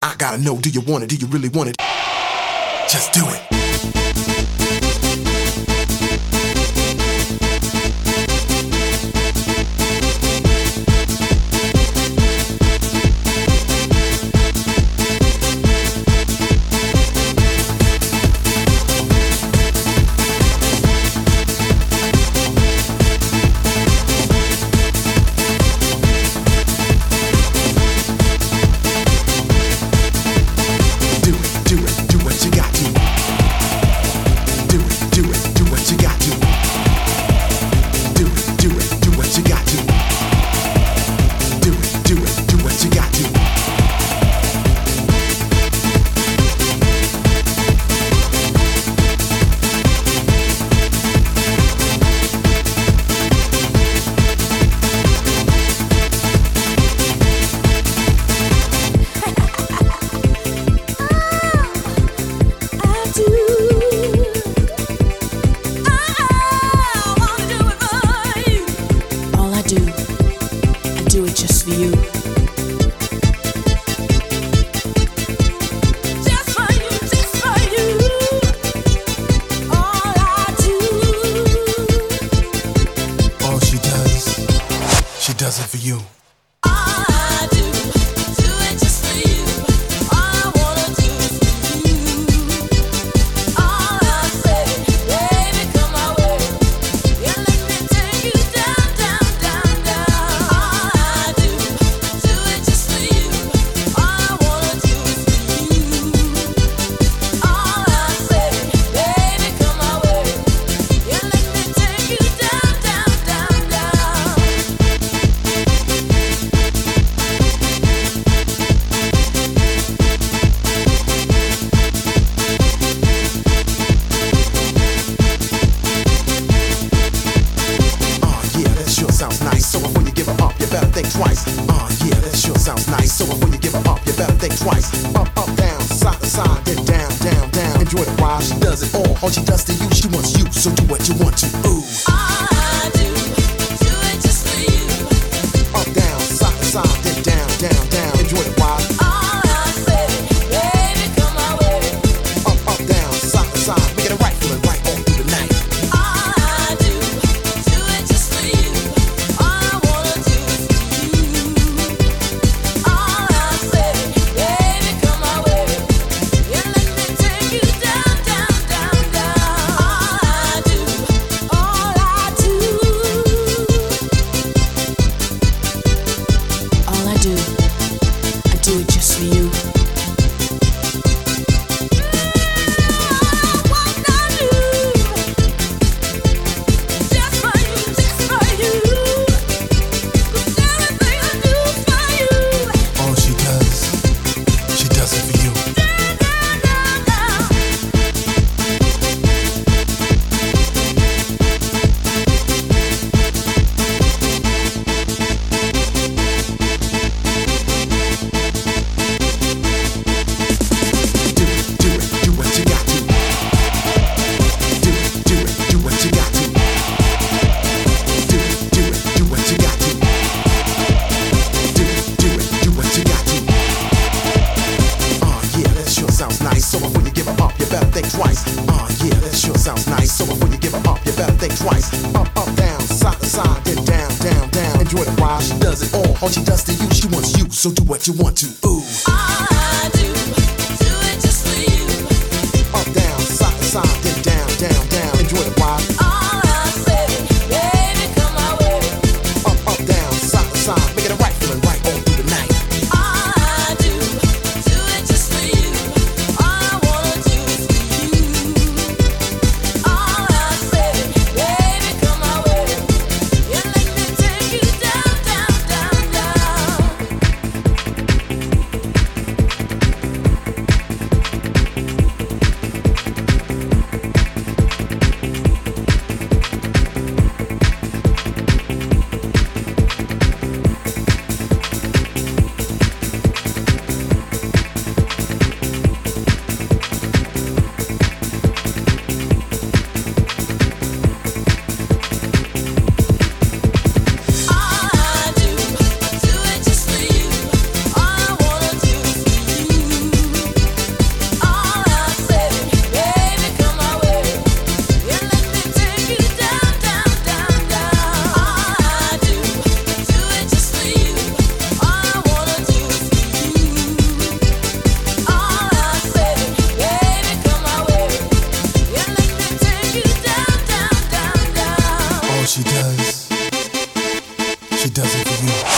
I gotta know, do you want it? Do you really want it? Just do it. Does it for you. I do it just for you. All I wanna do is for you. All I say, baby, come my way. Yeah, let me take you down, down, down, down. All I do it just for you. All I wanna do is for you. All I say, baby, come my way. Yeah, let me take you down, down, down, down. Sounds nice, so before you give her up, you better think twice. Yeah, that sure sounds nice, so before you give her up, you better think twice. Up, up, down, side to side, then down, down, down. Enjoy the ride, she does it all she does to you, she wants you, so do what you want to. Ooh. I do it just for you. Up, down, side to side, then down, down, down. Enjoy the ride. All I say, baby, come my way. Up, up, down, side to side, make it a right, feeling right all through the night. I do it just for you. All I wanna do is for you. All I say, baby, come my way. Yeah, let me take you down, down, down, down. All I do I do it just for you. So before you give her up, you better think twice. Yeah, that sure sounds nice. So before you give her up, you better think twice. Up, up, down, side to side, then down, down, down. Enjoy the ride, she does it all she does to you, she wants you, so do what you want to. Ooh. I do it just for you. Up, down, side to side, then down, down, down. Enjoy the ride. All I say, baby, come my way. Up, up, down, side to side, make it a right, feeling right all through the night. I do it just for you. All I wanna do is for you. All I say, baby, come my way. Yeah, let me take you down, down, down, down. does it for you.